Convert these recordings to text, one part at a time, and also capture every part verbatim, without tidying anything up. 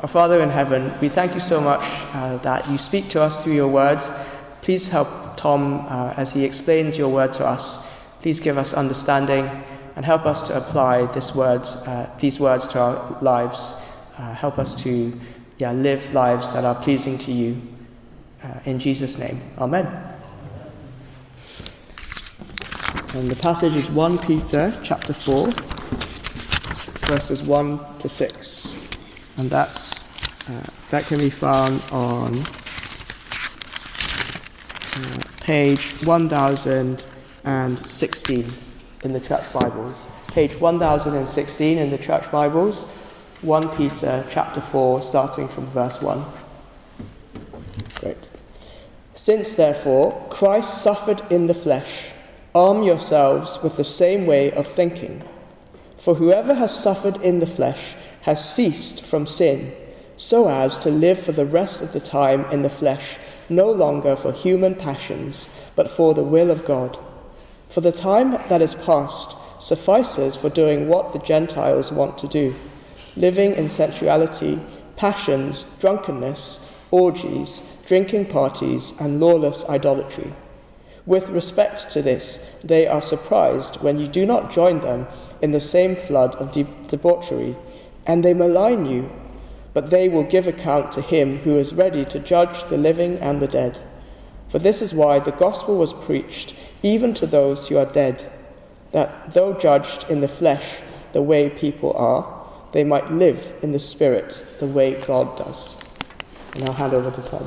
Our Father in heaven, we thank you so much uh, that you speak to us through your words. Please help Tom uh, as he explains your word to us. Please give us understanding and help us to apply this words, uh, these words to our lives. Uh, help us to yeah, live lives that are pleasing to you. Uh, in Jesus' name, amen. And the passage is First Peter chapter four, verses one to six. And that's uh, that can be found on uh, page one thousand sixteen in the Church Bibles. Page one thousand sixteen in the Church Bibles, First Peter chapter four, starting from verse one. Great. Since, therefore, Christ suffered in the flesh, arm yourselves with the same way of thinking. For whoever has suffered in the flesh has ceased from sin, so as to live for the rest of the time in the flesh, no longer for human passions, but for the will of God. For the time that is past suffices for doing what the Gentiles want to do, living in sensuality, passions, drunkenness, orgies, drinking parties, and lawless idolatry. With respect to this, they are surprised when you do not join them in the same flood of de- debauchery, and they malign you, but they will give account to him who is ready to judge the living and the dead. For this is why the gospel was preached even to those who are dead, that though judged in the flesh the way people are, they might live in the spirit the way God does. And I'll hand over to Tom.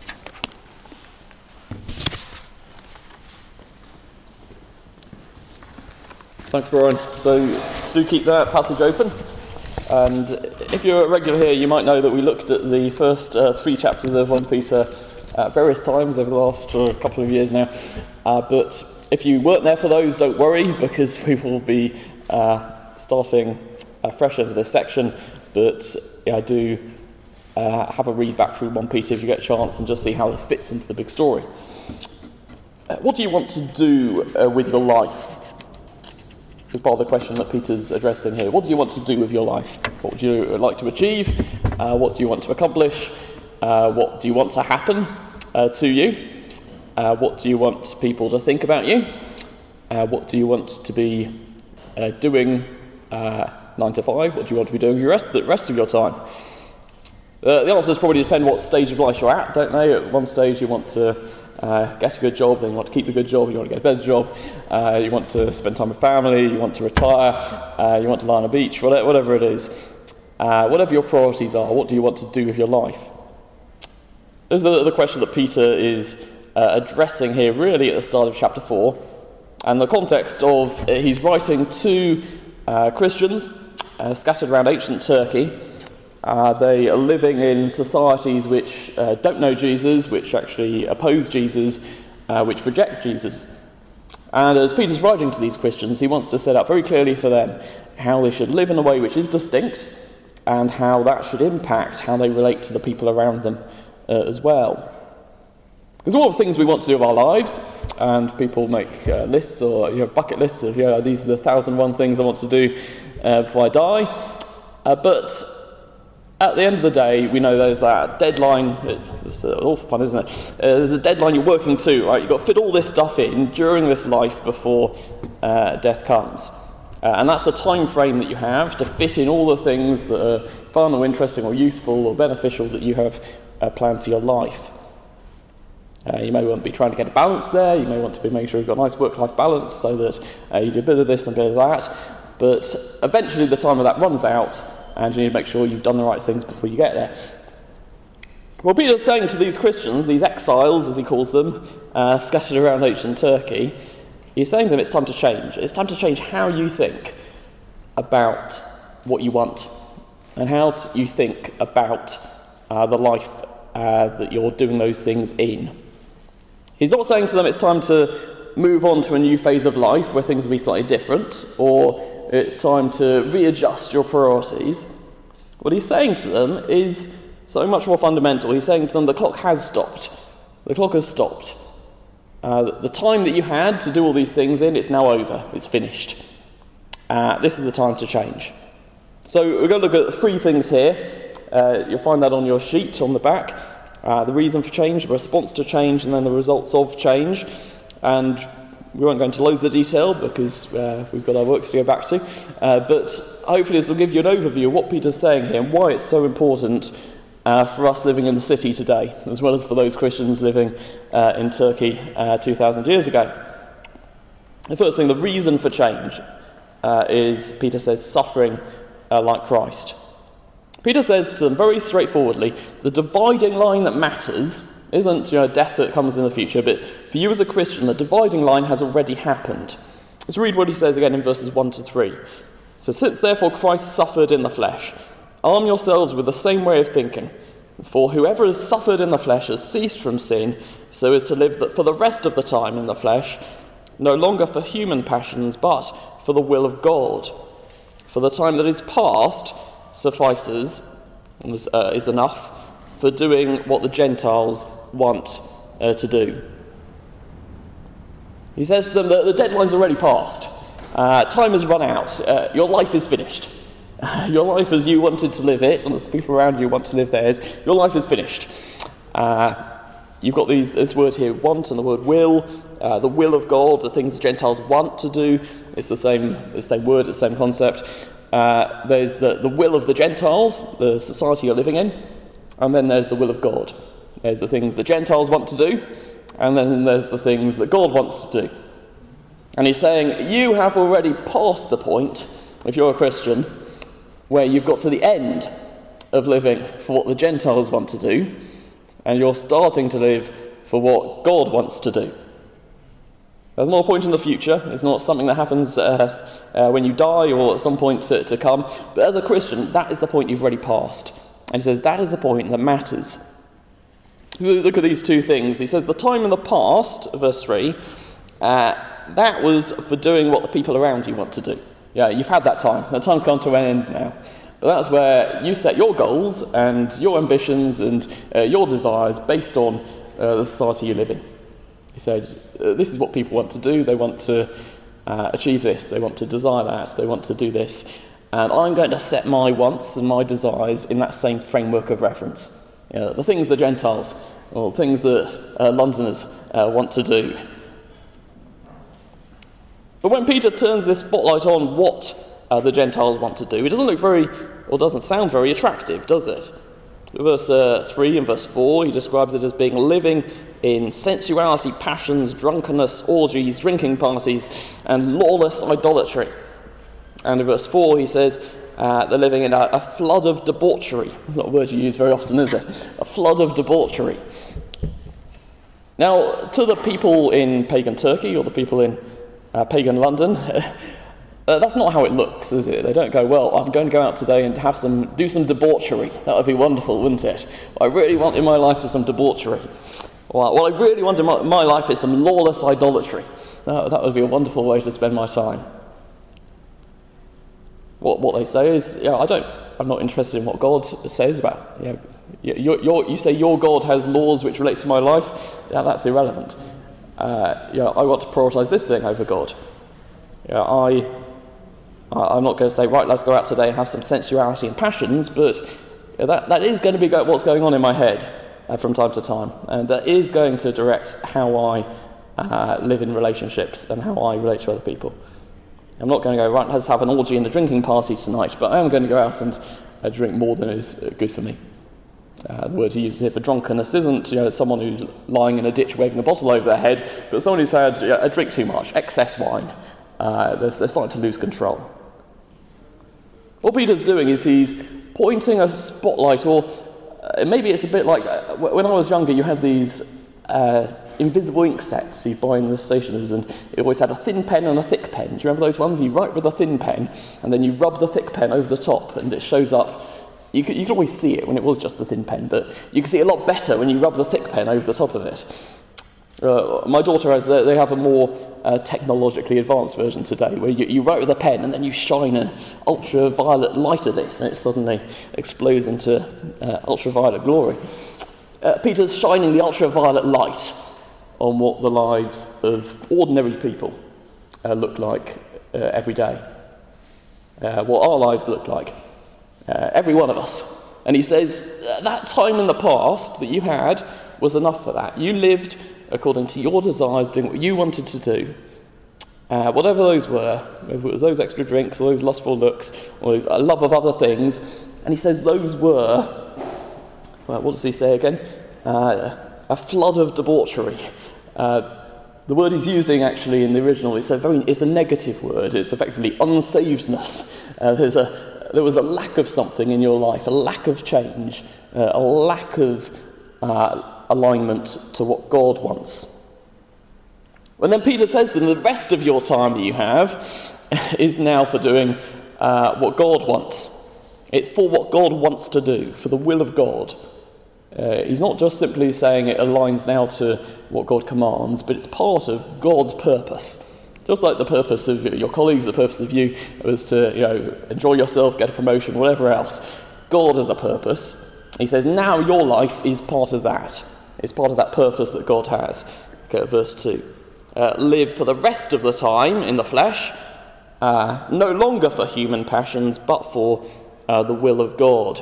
Thanks, Brian. So do keep that passage open. And if you're a regular here, you might know that we looked at the first uh, three chapters of First Peter at various times over the last uh, couple of years now. Uh, but if you weren't there for those, don't worry, because we will be uh, starting uh, fresh into this section. But yeah, I do uh, have a read back through First Peter if you get a chance and just see how this fits into the big story. Uh, what do you want to do uh, with your life? Is part of the question that Peter's addressing here. What do you want to do with your life? What would you like to achieve? Uh, what do you want to accomplish? Uh, what do you want to happen uh, to you? Uh, what do you want people to think about you? Uh, what do you want to be uh, doing uh, nine to five? What do you want to be doing the rest of, the rest of your time? Uh, the answers probably depend what stage of life you're at, don't they? At one stage you want to Uh, get a good job, then you want to keep the good job, you want to get a better job, uh, you want to spend time with family, you want to retire, uh, you want to lie on a beach, whatever, whatever it is. Uh, whatever your priorities are, what do you want to do with your life? This is the, the question that Peter is uh, addressing here really at the start of chapter four. And the context of uh, he's writing to uh, Christians uh, scattered around ancient Turkey. Uh, they are living in societies which uh, don't know Jesus, which actually oppose Jesus, uh, which reject Jesus. And as Peter's writing to these Christians, he wants to set out very clearly for them how they should live in a way which is distinct and how that should impact how they relate to the people around them uh, as well. There's a lot of things we want to do with our lives, and people make uh, lists or you know, bucket lists of, you know, these are the thousand one things I want to do uh, before I die. Uh, but at the end of the day, we know there's that deadline. It's an awful pun, isn't it? Uh, there's a deadline you're working to, right? You've got to fit all this stuff in during this life before uh, death comes. Uh, and that's the time frame that you have to fit in all the things that are fun or interesting or useful or beneficial that you have uh, planned for your life. Uh, you may want to be trying to get a balance there. You may want to be making sure you've got a nice work-life balance so that uh, you do a bit of this and a bit of that. But eventually the time of that runs out, and you need to make sure you've done the right things before you get there. Well, Peter's saying to these Christians, these exiles, as he calls them, uh, scattered around ancient Turkey, he's saying to them it's time to change. It's time to change how you think about what you want and how you think about uh, the life uh, that you're doing those things in. He's not saying to them it's time to move on to a new phase of life where things will be slightly different, or it's time to readjust your priorities. What he's saying to them is so much more fundamental. He's saying to them the clock has stopped. The clock has stopped. Uh, the time that you had to do all these things in, it's now over. It's finished. Uh, this is the time to change. So we're going to look at three things here Uh, you'll find that on your sheet on the back. Uh, the reason for change, the response to change, and then the results of change. And we won't go into loads of detail because uh, we've got our works to go back to. Uh, but hopefully this will give you an overview of what Peter's saying here and why it's so important uh, for us living in the city today, as well as for those Christians living uh, in Turkey uh, two thousand years ago. The first thing, the reason for change, uh, is, Peter says, suffering uh, like Christ. Peter says to them very straightforwardly, the dividing line that matters isn't, you know, death that comes in the future, but for you as a Christian, the dividing line has already happened. Let's read what he says again in verses one to three. So, since therefore Christ suffered in the flesh, arm yourselves with the same way of thinking. For whoever has suffered in the flesh has ceased from sin, so as to live for the rest of the time in the flesh, no longer for human passions, but for the will of God. For the time that is past suffices, uh, is enough, for doing what the Gentiles want uh, to do. He says to them that the deadline's already passed. Uh, time has run out. Uh, your life is finished. Your life as you wanted to live it, and as the people around you want to live theirs, your life is finished. Uh, you've got these, this word here, want, and the word will. Uh, the will of God, the things the Gentiles want to do, it's the same, the same word, the same concept. Uh, there's the, the will of the Gentiles, the society you're living in, and then there's the will of God. There's the things the Gentiles want to do, and then there's the things that God wants to do. And he's saying, you have already passed the point, if you're a Christian, where you've got to the end of living for what the Gentiles want to do, and you're starting to live for what God wants to do. There's not a point in the future. It's not something that happens uh, uh, when you die or at some point to, to come. But as a Christian, that is the point you've already passed. And he says that is the point that matters. Look at these two things. He says the time in the past, verse three, uh, that was for doing what the people around you want to do. Yeah, you've had that time. That time's come to an end now. But that's where you set your goals and your ambitions and uh, your desires based on uh, the society you live in. He said, uh, this is what people want to do. They want to uh, achieve this. They want to desire that. They want to do this. And I'm going to set my wants and my desires in that same framework of reference. You know, the things the Gentiles, or things that uh, Londoners uh, want to do. But when Peter turns this spotlight on what uh, the Gentiles want to do, it doesn't look very, or doesn't sound very attractive, does it? Verse uh, three and verse four, he describes it as being living in sensuality, passions, drunkenness, orgies, drinking parties, and lawless idolatry. And in verse four he says uh, they're living in a, a flood of debauchery. It's not a word you use very often, is it? A flood of debauchery. Now, to the people in pagan Turkey, or the people in uh, pagan London, Uh, that's not how it looks, is it? They don't go, well, I'm going to go out today and have some, do some debauchery. That would be wonderful, wouldn't it? What I really want in my life is some debauchery. Well, what I really want in my, my life is some lawless idolatry. That, that would be a wonderful way to spend my time. What what they say is, yeah, I don't, I'm not interested in what God says about. Yeah, you, you, you say your God has laws which relate to my life. Yeah, that's irrelevant. Uh, yeah, I want to prioritise this thing over God. Yeah, I. I'm not going to say, right, let's go out today and have some sensuality and passions, but that, that is going to be what's going on in my head uh, from time to time. And that is going to direct how I uh, live in relationships and how I relate to other people. I'm not going to go, right, let's have an orgy and a drinking party tonight, but I am going to go out and uh, drink more than is good for me. Uh, the word he uses here for drunkenness isn't, you know, someone who's lying in a ditch waving a bottle over their head, but someone who's had, you know, a drink too much, excess wine. Uh, they're, they're starting to lose control. What Peter's doing is he's pointing a spotlight, or uh, maybe it's a bit like, uh, when I was younger you had these uh, invisible ink sets you'd buy in the stationers, and it always had a thin pen and a thick pen. Do you remember those ones? You write with a thin pen, and then you rub the thick pen over the top, and it shows up. You could, you could always see it when it was just the thin pen, but you can see it a lot better when you rub the thick pen over the top of it. Uh, my daughter has, they have a more uh, technologically advanced version today, where you, you write with a pen and then you shine an ultraviolet light at it, and it suddenly explodes into uh, ultraviolet glory. Uh, Peter's shining the ultraviolet light on what the lives of ordinary people uh, look like uh, every day. Uh, what our lives look like. Uh, every one of us And he says, that time in the past that you had was enough for that. You lived according to your desires, doing what you wanted to do. Uh, whatever those were, if it was those extra drinks, or those lustful looks, or those, a love of other things. And he says those were, well, what does he say again? Uh, a flood of debauchery. Uh, the word he's using actually in the original, it's a very, it's a negative word. It's effectively unsavedness. Uh, there's a, there was a lack of something in your life, a lack of change, uh, a lack of uh, alignment to what God wants. And then Peter says to them, the rest of your time that you have is now for doing uh, what God wants. It's for what God wants to do, for the will of God. Uh, he's not just simply saying it aligns now to what God commands, but it's part of God's purpose. Just like the purpose of your colleagues, the purpose of you was to, you know, enjoy yourself, get a promotion, whatever else. God has a purpose. He says now your life is part of that. It's part of that purpose that God has. Okay, verse two. Uh, live for the rest of the time in the flesh, uh, no longer for human passions, but for uh, the will of God.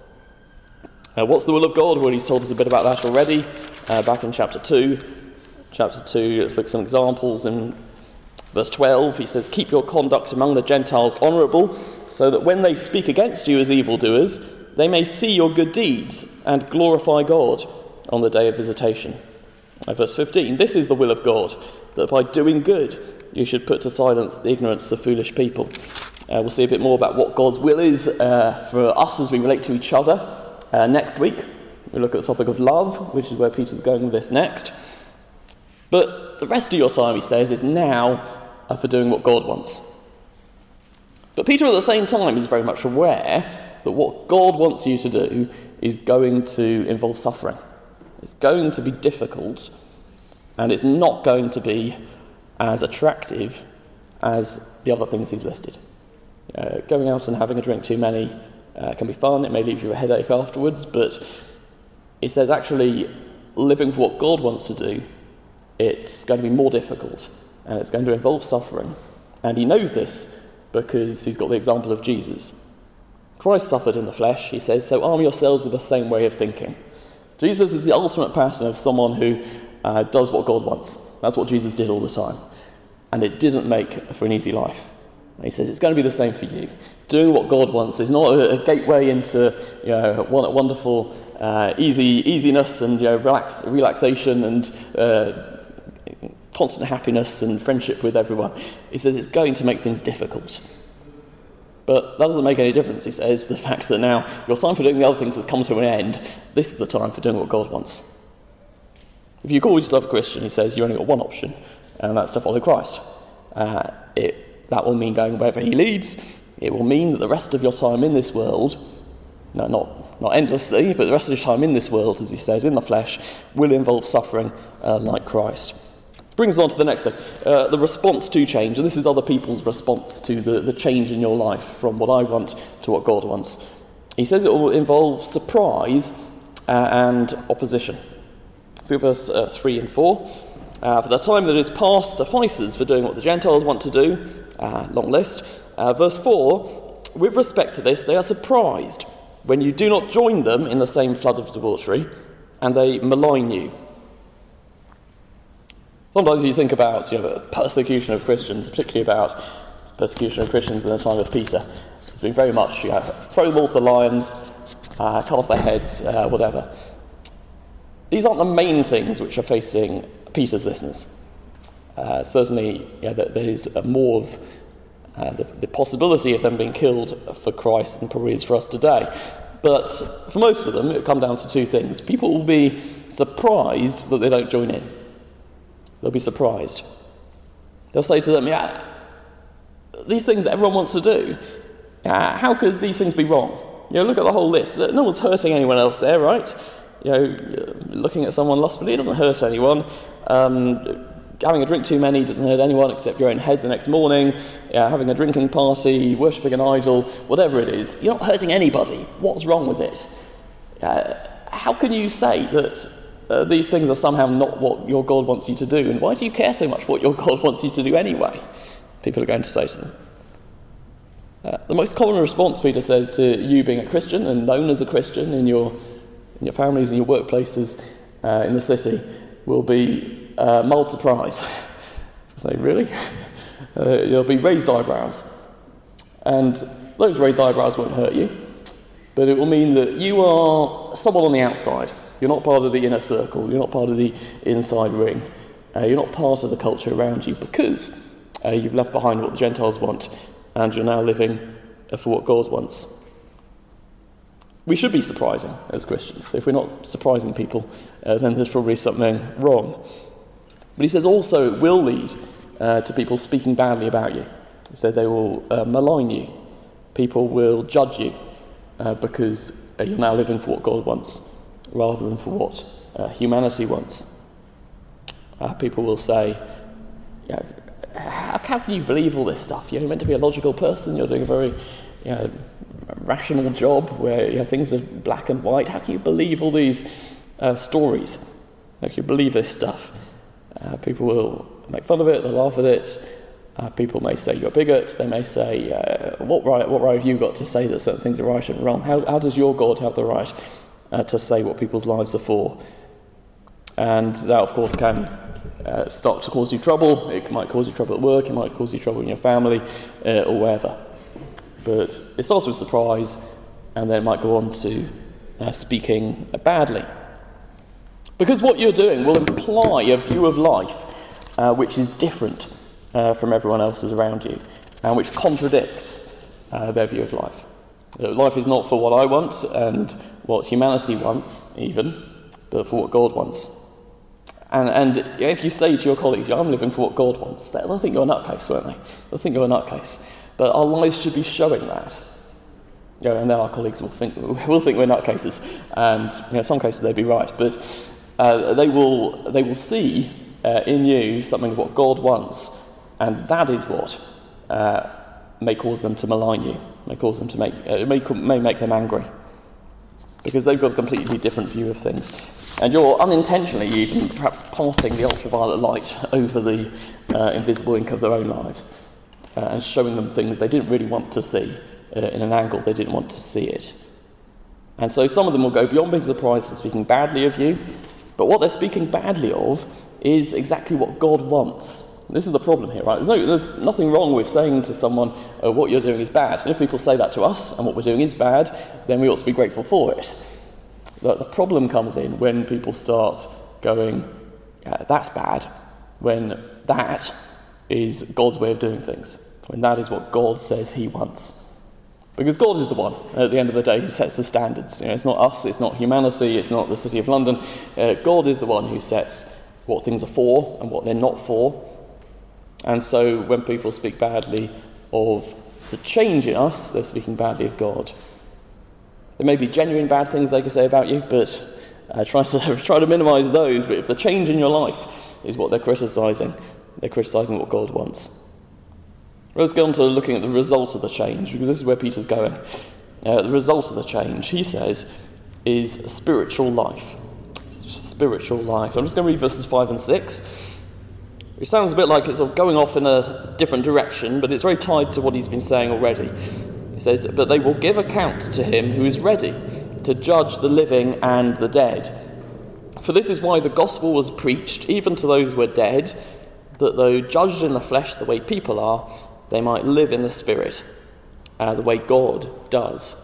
Uh, what's the will of God? Well, he's told us a bit about that already, uh, back in chapter two. Chapter two, let's look at some examples. In verse twelve, he says, keep your conduct among the Gentiles honourable, so that when they speak against you as evildoers, they may see your good deeds and glorify God on the day of visitation. Uh, verse fifteen, this is the will of God, that by doing good you should put to silence the ignorance of foolish people. Uh, we'll see a bit more about what God's will is uh, for us as we relate to each other uh, next week. We'll look at the topic of love, which is where Peter's going with this next. But the rest of your time, he says, is now uh, for doing what God wants. But Peter at the same time is very much aware that what God wants you to do is going to involve suffering. It's going to be difficult, and it's not going to be as attractive as the other things he's listed. Uh, going out and having a drink too many uh, can be fun. It may leave you a headache afterwards, but he says actually living for what God wants to do, it's going to be more difficult, and it's going to involve suffering. And he knows this because he's got the example of Jesus. Christ suffered in the flesh, he says, so arm yourselves with the same way of thinking. Jesus is the ultimate pattern of someone who uh, does what God wants. That's what Jesus did all the time. And it didn't make for an easy life. And he says it's going to be the same for you. Doing what God wants is not a, a gateway into, you know, wonderful uh, easy easiness and, you know, relax, relaxation and uh, constant happiness and friendship with everyone. He says it's going to make things difficult. But that doesn't make any difference, he says, the fact that now your time for doing the other things has come to an end. This is the time for doing what God wants. If you call yourself a Christian, he says, you only got one option, and that's to follow Christ. Uh, it, that will mean going wherever he leads. It will mean that the rest of your time in this world, no, not, not endlessly, but the rest of your time in this world, as he says, in the flesh, will involve suffering uh, like Christ. Brings us on to the next thing, uh, the response to change. And this is other people's response to the, the change in your life from what I want to what God wants. He says it will involve surprise uh, and opposition. So verse uh, three and four. Uh, for the time that is past suffices for doing what the Gentiles want to do. Uh, long list. Uh, verse four, with respect to this, they are surprised when you do not join them in the same flood of debauchery, and they malign you. Sometimes you think about, you know, persecution of Christians, particularly about persecution of Christians in the time of Peter. It's been very much, you know, throw them all to the lions, uh, cut off their heads, uh, whatever. These aren't the main things which are facing Peter's listeners. Uh, certainly, you know, there is more of uh, the, the possibility of them being killed for Christ than probably is for us today. But for most of them, it comes down to two things. People will be surprised that they don't join in. They'll be surprised. They'll say to them, yeah, these things that everyone wants to do, uh, how could these things be wrong? You know, look at the whole list. No one's hurting anyone else there, right? You know, looking at someone lustfully, it doesn't hurt anyone. Um, having a drink too many doesn't hurt anyone except your own head the next morning. Yeah, having a drinking party, worshipping an idol, whatever it is, you're not hurting anybody. What's wrong with it? Uh, how can you say that Uh, these things are somehow not what your God wants you to do, and why do you care so much what your God wants you to do anyway? People are going to say to them. Uh, the most common response, Peter says, to you being a Christian and known as a Christian in your in your families and your workplaces uh, in the city will be uh, mild surprise. Say, really? Uh, there'll be raised eyebrows. And those raised eyebrows won't hurt you, but it will mean that you are someone on the outside. You're not part of the inner circle. You're not part of the inside ring. Uh, you're not part of the culture around you because uh, you've left behind what the Gentiles want and you're now living uh, for what God wants. We should be surprising as Christians. If we're not surprising people, uh, then there's probably something wrong. But he says also it will lead uh, to people speaking badly about you. He said they will uh, malign you. People will judge you uh, because uh, you're now living for what God wants rather than for what uh, humanity wants. Uh, people will say, you know, how, how can you believe all this stuff? You're meant to be a logical person. You're doing a very you know, rational job where you know, things are black and white. How can you believe all these uh, stories? How can you believe this stuff? Uh, people will make fun of it. They'll laugh at it. Uh, people may say you're a bigot. They may say, uh, what right what right have you got to say that certain things are right and wrong? How, how does your God have the right uh, to say what people's lives are for? And that, of course, can uh, start to cause you trouble. It might cause you trouble at work. It might cause you trouble in your family uh, or wherever. But it starts with surprise, and then it might go on to uh, speaking badly. Because what you're doing will imply a view of life uh, which is different Uh, from everyone else's around you, and which contradicts uh, their view of life. Uh, life is not for what I want and what humanity wants, even, but for what God wants. And, and if you say to your colleagues, I'm living for what God wants, they'll think you're a nutcase, won't they? They'll think you're a nutcase. But our lives should be showing that. You know, and then our colleagues will think will think we're nutcases, and you know, in some cases they'd be right. But uh, they will they will see uh, in you something of what God wants. And that is what uh, may cause them to malign you, may cause them to make, uh, may, may make them angry, because they've got a completely different view of things. And you're unintentionally even perhaps passing the ultraviolet light over the uh, invisible ink of their own lives uh, and showing them things they didn't really want to see uh, in an angle they didn't want to see it. And so some of them will go beyond being surprised and speaking badly of you, but what they're speaking badly of is exactly what God wants. This is the problem here, right? There's, no, there's nothing wrong with saying to someone, oh, what you're doing is bad. And if people say that to us, and what we're doing is bad, then we ought to be grateful for it. The, the problem comes in when people start going, yeah, that's bad, when that is God's way of doing things, when that is what God says he wants. Because God is the one, at the end of the day, who sets the standards. You know, it's not us, it's not humanity, it's not the City of London. Uh, God is the one who sets what things are for and what they're not for. And so when people speak badly of the change in us, they're speaking badly of God. There may be genuine bad things they can say about you, but uh, try to try to minimise those. But if the change in your life is what they're criticising, they're criticising what God wants. Let's get on to looking at the result of the change, because this is where Peter's going. Uh, the result of the change, he says, is a spiritual life. Spiritual life. I'm just going to read verses five and six. Which sounds a bit like it's sort of going off in a different direction, but it's very tied to what he's been saying already. He says, but they will give account to him who is ready to judge the living and the dead. For this is why the gospel was preached, even to those who are dead, that though judged in the flesh the way people are, they might live in the spirit, uh, the way God does.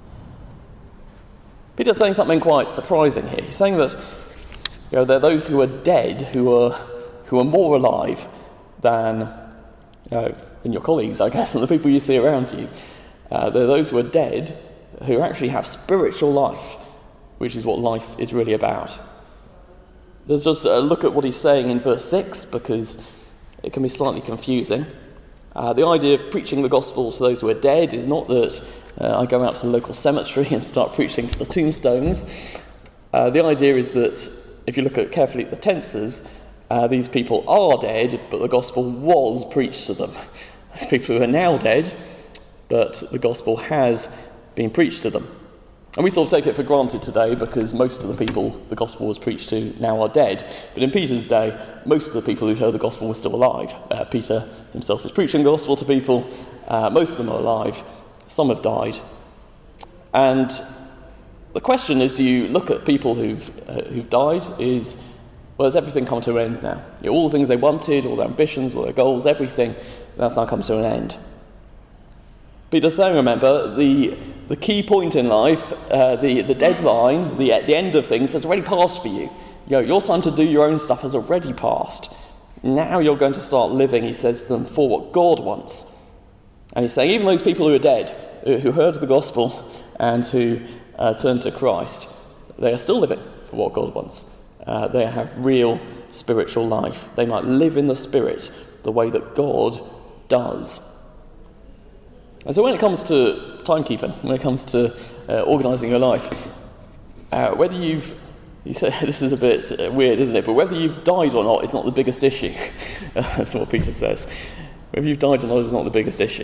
Peter's saying something quite surprising here. He's saying that you know, there are those who are dead who are who are more alive than, you know, than your colleagues, I guess, and the people you see around you. Uh, there are those who are dead who actually have spiritual life, which is what life is really about. Let's just uh, look at what he's saying in verse six, because it can be slightly confusing. Uh, the idea of preaching the gospel to those who are dead is not that uh, I go out to the local cemetery and start preaching to the tombstones. Uh, the idea is that, if you look at carefully at the tenses, Uh, these people are dead, but the gospel was preached to them. There's people who are now dead, but the gospel has been preached to them. And we sort of take it for granted today because most of the people the gospel was preached to now are dead. But in Peter's day, most of the people who'd heard the gospel were still alive. Uh, Peter himself was preaching the gospel to people. Uh, most of them are alive. Some have died. And the question as you look at people who've, uh, who've died is, well, has everything come to an end now? You know, all the things they wanted, all their ambitions, all their goals, everything, that's now come to an end. Peter's saying, remember, the the key point in life, uh, the, the deadline, the, the end of things has already passed for you. You know, your time to do your own stuff has already passed. Now you're going to start living, he says to them, for what God wants. And he's saying even those people who are dead, who heard the gospel and who uh, turned to Christ, they are still living for what God wants. Uh, they have real spiritual life. They might live in the Spirit the way that God does. And so when it comes to timekeeping, when it comes to uh, organising your life, uh, whether you've, you say, this is a bit uh, weird, isn't it? But whether you've died or not is not the biggest issue. That's what Peter says. Whether you've died or not is not the biggest issue.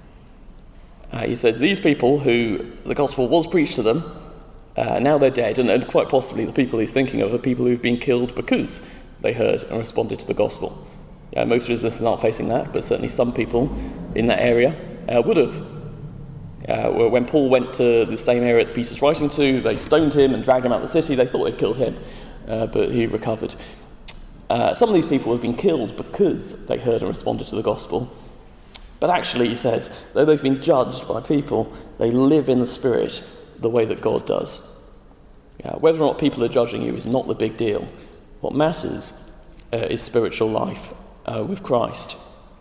Uh, he said these people who the gospel was preached to them, uh, now they're dead, and, and quite possibly the people he's thinking of are people who've been killed because they heard and responded to the gospel. Yeah, most of us aren't facing that, but certainly some people in that area Uh, would have. Uh, when Paul went to the same area that Peter's writing to, they stoned him and dragged him out of the city. They thought they'd killed him, uh, but he recovered. Uh, some of these people have been killed because they heard and responded to the gospel. But actually, he says, though they've been judged by people, they live in the Spirit the way that God does. Uh, whether or not people are judging you is not the big deal. What matters uh, is spiritual life uh, with Christ.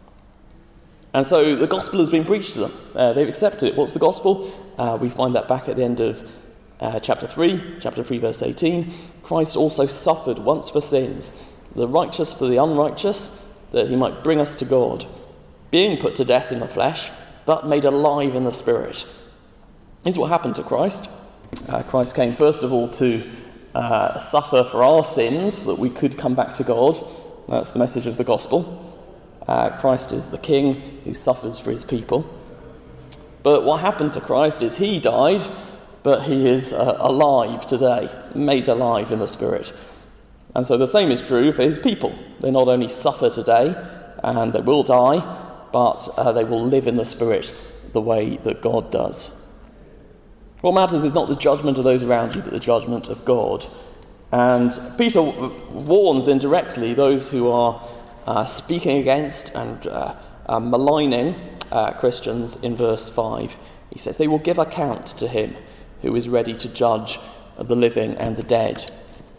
And so the gospel has been preached to them. Uh, they've accepted it. What's the gospel? Uh, we find that back at the end of uh, chapter three, chapter three, verse eighteen. Christ also suffered once for sins, the righteous for the unrighteous, that he might bring us to God, being put to death in the flesh, but made alive in the Spirit. This is what happened to Christ. Uh, Christ came first of all to uh, suffer for our sins, that we could come back to God. That's the message of the gospel. Uh, Christ is the king who suffers for his people. But what happened to Christ is he died, but he is uh, alive today, made alive in the Spirit. And so the same is true for his people. They not only suffer today, and they will die, but uh, they will live in the Spirit the way that God does. What matters is not the judgment of those around you, but the judgment of God. And Peter w- warns indirectly those who are Uh, speaking against and uh, uh, maligning uh, Christians in verse five. He says, they will give account to him who is ready to judge the living and the dead.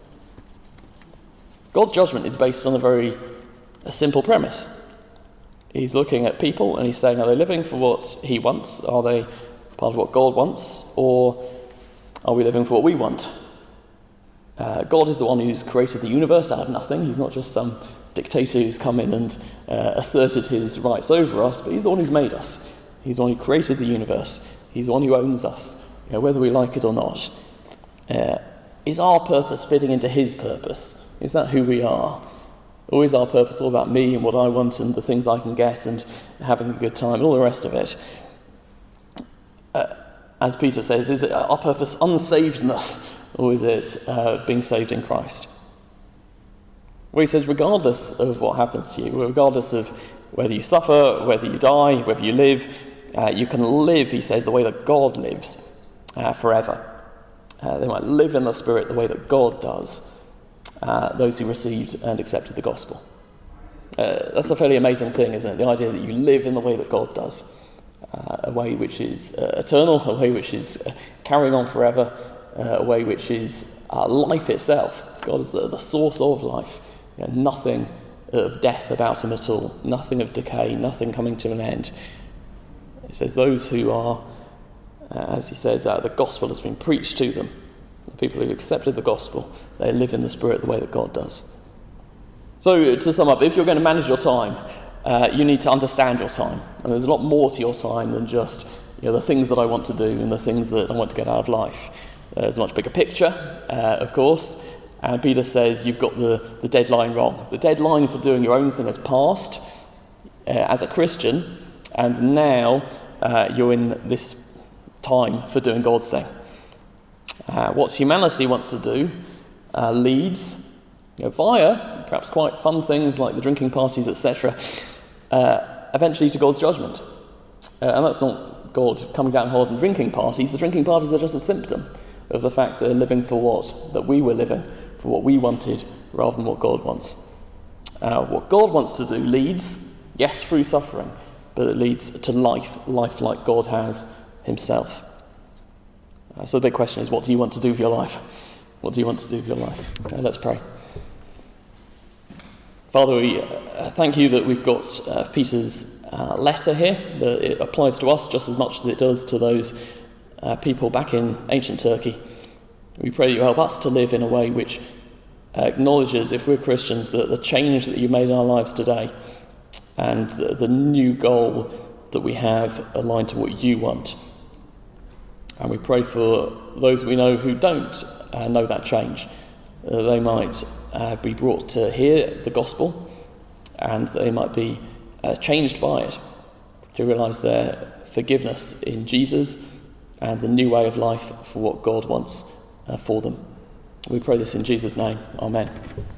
God's judgment is based on a very a simple premise. He's looking at people and he's saying, are they living for what he wants? Are they part of what God wants? Or are we living for what we want? Uh, God is the one who's created the universe out of nothing. He's not just some dictator who's come in and uh, asserted his rights over us, but he's the one who's made us. He's the one who created the universe. He's the one who owns us, you know, whether we like it or not. Uh, is our purpose fitting into his purpose? Is that who we are? Or is our purpose all about me and what I want and the things I can get and having a good time and all the rest of it? Uh, as Peter says, is it our purpose unsavedness, or is it uh, being saved in Christ? Well, he says, regardless of what happens to you, regardless of whether you suffer, whether you die, whether you live, uh, you can live, he says, the way that God lives uh, forever. Uh, they might live in the Spirit the way that God does, uh, those who received and accepted the gospel. Uh, that's a fairly amazing thing, isn't it? The idea that you live in the way that God does, uh, a way which is uh, eternal, a way which is uh, carrying on forever, uh, a way which is uh, life itself. God is the, the source of life. You know, nothing of death about him at all, nothing of decay, nothing coming to an end. He says those who are, uh, as he says, uh, the gospel has been preached to them, the people who accepted the gospel, they live in the Spirit the way that God does. So to sum up, if you're going to manage your time, uh, you need to understand your time. And there's a lot more to your time than just, you know, the things that I want to do and the things that I want to get out of life. There's a much bigger picture, uh, of course. And Peter says you've got the, the deadline wrong. The deadline for doing your own thing has passed uh, as a Christian, and now uh, you're in this time for doing God's thing. Uh, what humanity wants to do uh, leads, you know, via perhaps quite fun things like the drinking parties, et cetera, uh, eventually to God's judgment. Uh, and that's not God coming down hard and drinking parties. The drinking parties are just a symptom of the fact that they're living for what? That we were living for what we wanted rather than what God wants. Uh, what God wants to do leads, yes, through suffering, but it leads to life, life like God has himself. Uh, so the big question is, what do you want to do with your life? What do you want to do with your life? Uh, let's pray. Father, we uh, thank you that we've got uh, Peter's uh, letter here, that it applies to us just as much as it does to those uh, people back in ancient Turkey. We pray that you help us to live in a way which uh, acknowledges, if we're Christians, that the change that you made in our lives today and the, the new goal that we have aligned to what you want. And we pray for those we know who don't uh, know that change, uh, they might uh, be brought to hear the gospel and they might be uh, changed by it, to realise their forgiveness in Jesus and the new way of life for what God wants uh, for them. We pray this in Jesus' name. Amen.